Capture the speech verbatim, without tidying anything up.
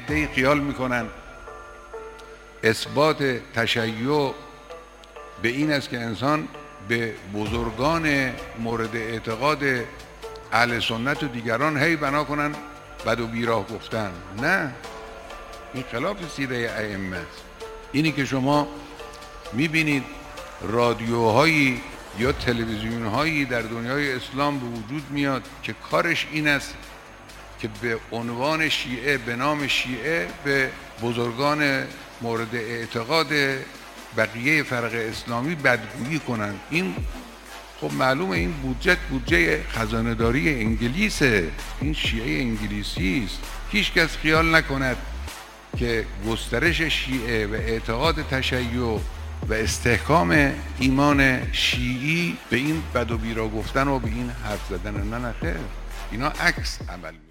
عده‌ای خیال میکنن اثبات تشیع به این است که انسان به بزرگان مورد اعتقاد اهل سنت و دیگران هی بنا کنن بد و بیراه گفتن. نه، این خلاف سیره ائمه است. اینی که شما میبینید رادیوهایی یا تلویزیونهایی در دنیای اسلام به وجود میاد که کارش این است که به عنوان شیعه، به نام شیعه، به بزرگان مورد اعتقاد بقیه فرق اسلامی بدگویی کنن. این خب معلومه این بودجه بودجه خزانه‌داری انگلیسه، این شیعه انگلیسی است. هیچ کس خیال نکند که گسترش شیعه و اعتقاد تشیع و استحکام ایمان شیعی به این بد و بیرا گفتن و به این حرف زدن. نه نه خیر، اینا عکس عمل